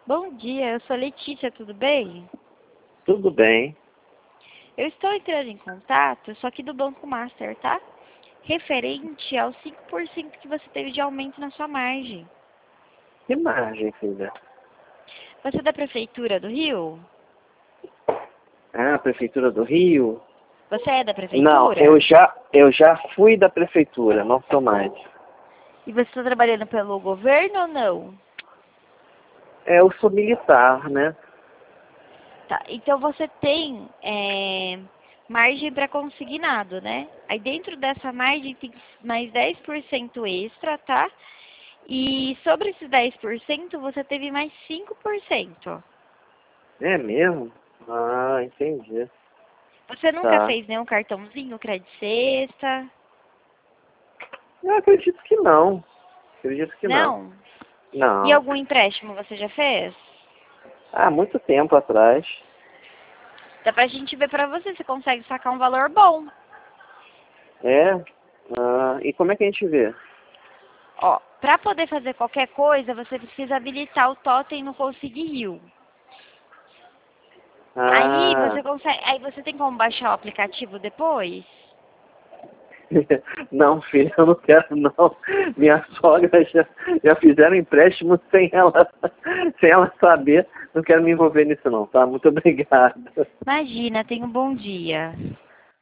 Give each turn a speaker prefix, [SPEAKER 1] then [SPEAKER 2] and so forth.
[SPEAKER 1] Bom dia, eu sou Letícia, tudo bem?
[SPEAKER 2] Tudo bem.
[SPEAKER 1] Eu estou entrando em contato, só que do Banco Master, tá? Referente aos 5% que você teve de aumento na sua margem.
[SPEAKER 2] Que margem, filha?
[SPEAKER 1] Você é da Prefeitura do Rio?
[SPEAKER 2] Ah, Prefeitura do Rio?
[SPEAKER 1] Você é da
[SPEAKER 2] Não,
[SPEAKER 1] Prefeitura?
[SPEAKER 2] eu já fui da Prefeitura, não sou mais.
[SPEAKER 1] E você está trabalhando pelo governo ou não?
[SPEAKER 2] Eu sou militar, né?
[SPEAKER 1] Tá, então você tem margem para consignado, né? Aí dentro dessa margem tem mais 10% extra, tá? E sobre esses 10% você teve mais 5%.
[SPEAKER 2] É mesmo? Ah, entendi.
[SPEAKER 1] Você nunca
[SPEAKER 2] Tá.
[SPEAKER 1] fez nenhum cartãozinho, crédito sexta?
[SPEAKER 2] Eu acredito que não. Acredito que não.
[SPEAKER 1] Não? E
[SPEAKER 2] Não.
[SPEAKER 1] algum empréstimo você já fez?
[SPEAKER 2] Há muito tempo atrás.
[SPEAKER 1] Dá pra gente ver pra você se consegue sacar um valor bom.
[SPEAKER 2] É? Ah, e como é que a gente vê?
[SPEAKER 1] Ó, pra poder fazer qualquer coisa, você precisa habilitar o totem no Consig Rio. Aí
[SPEAKER 2] Ah,
[SPEAKER 1] você consegue, aí você tem como baixar o aplicativo depois?
[SPEAKER 2] não, filha, eu não quero não. Minha sogra já fizeram empréstimo sem ela saber. Não quero me envolver nisso não, tá? Muito obrigado.
[SPEAKER 1] Imagina, tenha um bom dia.